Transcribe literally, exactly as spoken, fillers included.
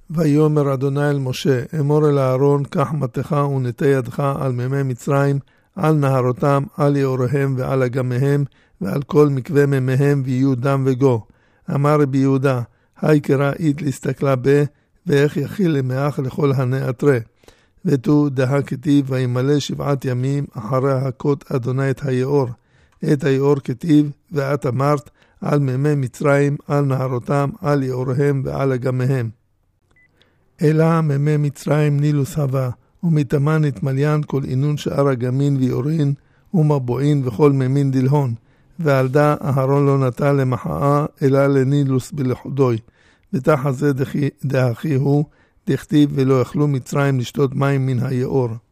ויאמר אדוני אל משה, אמור אל אהרון, קח מטך ונטה ידך על מימי מצרים, על נהרותם, על יאוריהם ועל אגמיהם, ועל כל מקווה מימיהם, ויהיו דם וגו. אמר רבי יהודה, היי קרא אית להסתכלה בה, ואיך יכיל למאח לכל הנעתרה. ותו דה כתיב, וימלא שבעת ימים אחרי הכות אדוני את היאור. את היאור כתיב, ואת אמרת, על מימי מצרים, על נהרותם, על יאוריהם ועל אגמיהם. אלא מימי מצרים נילוס הווה, ומתאמן התמליין כל עינון שאר אגמין ויאורין, ומבועין וכל מימין דלהון. ועל דה אהרון לא נטע למחאה, אלא לנילוס בלחודוי. ותחת זה דהכי הוא, דכתיב ולא יכלו מצרים לשתות מים מן היאור.